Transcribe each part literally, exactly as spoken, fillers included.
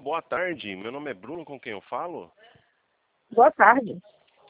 Boa tarde, meu nome é Bruno, com quem eu falo? Boa tarde.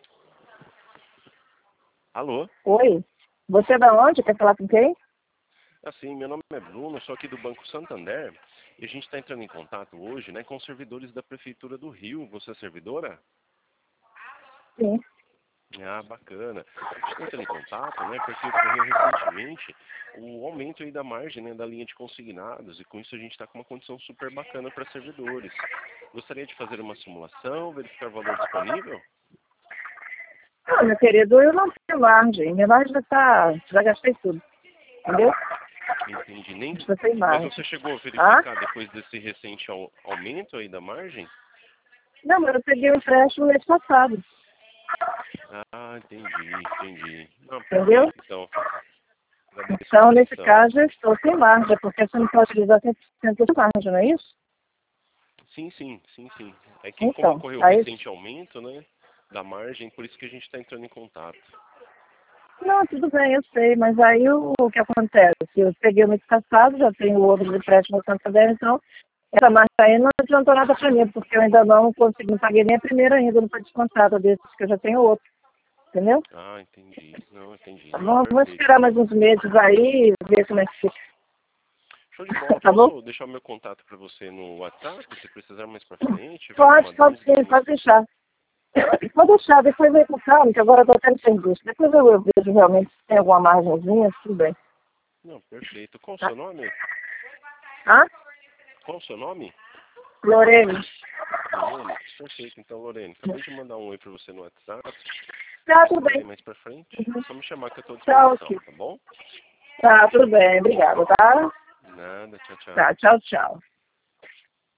Alô? Oi. Você é da onde? Quer falar com quem? Assim, meu nome é Bruno, sou aqui do Banco Santander e a gente está entrando em contato hoje, né, com os servidores da Prefeitura do Rio. Você é servidora? Sim. Ah, bacana. A gente está entrando em contato, né, porque ocorreu recentemente o aumento aí da margem, né, da linha de consignados e com isso a gente está com uma condição super bacana para servidores. Gostaria de fazer uma simulação, verificar o valor disponível? Ah, meu querido, eu não tenho margem. Minha margem já está... Já gastei tudo. Entendeu? Entendi. Nem... Já tem Mas margem. você chegou a Ah? verificar depois desse recente au- aumento aí da margem? Não, mas eu peguei o empréstimo no mês passado. Ah, entendi, entendi. Não, Entendeu? perfeito, então. Agradeço a Então, nesse compreensão. caso, eu estou sem margem, porque você não pode utilizar cem por cento de margem, não é isso? Sim, sim, sim, sim. É que como Então, ocorreu o aí... recente aumento, né, da margem, por isso que a gente está entrando em contato. Não, tudo bem, eu sei, mas aí o, o que acontece? Eu peguei o mês passado, já tenho outro de empréstimo no Santander, então essa margem aí não adiantou nada para mim, porque eu ainda não consegui, não paguei nem a primeira ainda, não foi descontada desses que eu já tenho outro, entendeu? Ah, entendi. Não, entendi. Tá Não, bom? Vamos perfeito, esperar mais então. uns meses aí e ver como é que fica. Show de bola. Tá bom? Posso deixar o meu contato para você no WhatsApp, se precisar mais para frente, tiver Pode, alguma pode dúvida, sim, alguma pode instrução? deixar. Pode deixar, depois vem com calma, que agora eu estou até sem indústria. Depois eu, eu vejo realmente se tem alguma margenzinha, tudo bem. Não, perfeito. Qual o Tá? seu nome? Ah? Qual o seu nome? Lorene. Lorene? Perfeito, então, Lorene. Acabei de mandar um oi para você no WhatsApp. Se Tá, tudo precisarem bem. mais para frente, Uhum. é só me chamar que eu estou à Tá, disposição, ok. tá bom? Tá, tudo bem, obrigada, tá? Nada, tchau, tchau. Tá, tchau, tchau.